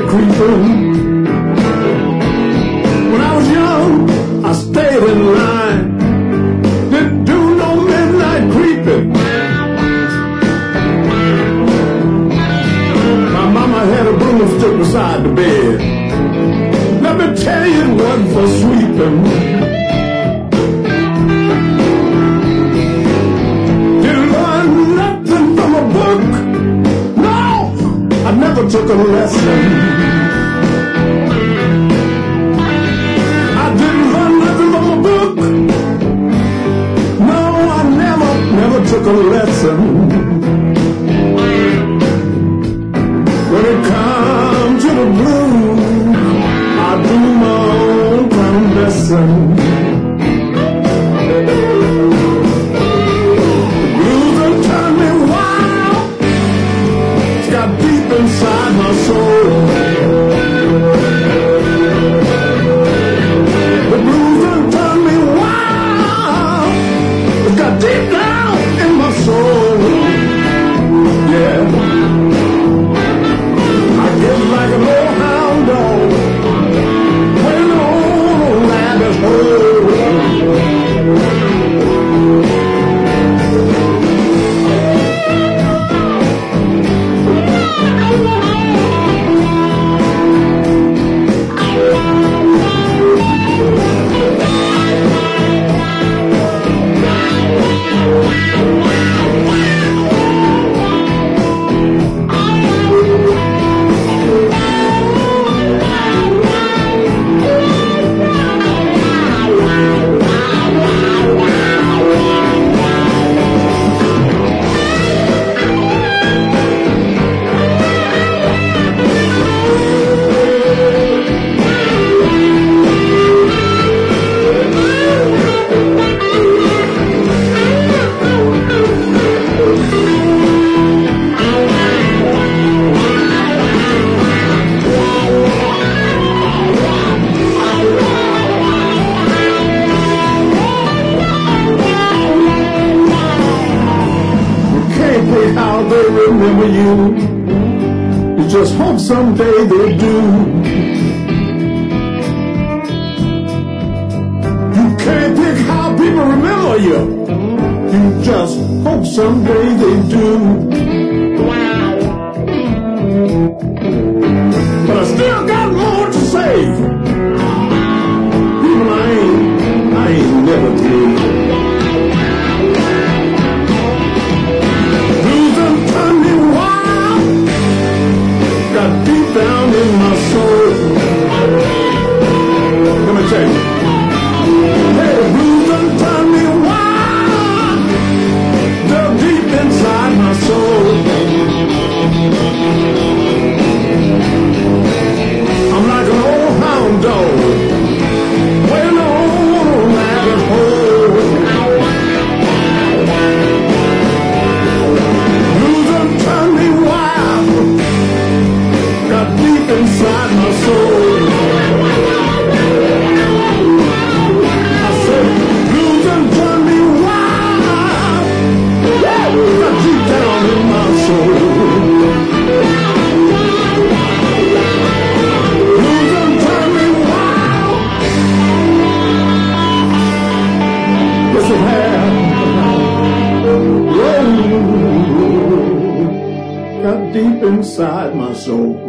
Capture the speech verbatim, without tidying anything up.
creeping. When I was young, I stayed in line. Didn't do no midnight creeping. My mama had a broomstick beside the bed. Let me tell you, it wasn't for sweeping. Didn't learn nothing from a book. No, I never took a lesson. I didn't learn nothing from a book. No, I never, never took a lesson. When it comes to the blues, I do my own confessing. The blues done turned me wild. It's got deep inside my soul. The blues done turned me wild. It's got deep down in my soul. Yeah. It's like an old hound dog when the old lad is old. Remember you, you just hope someday they do. You can't pick how people remember you, you just hope someday they do. But I still got more to say. People, I ain't, I ain't never through. Deep down in my soul. Let me tell you. Hey, the blues done turned me wild. They're deep inside my soul. I'm like an old hound dog when the old man is old. Blues done turned me wild. Got deep inside my soul. I said, blues done turned me wild. Got deep down in my soul. Blues done turned me wild. Yes, it has. Got deep inside my soul.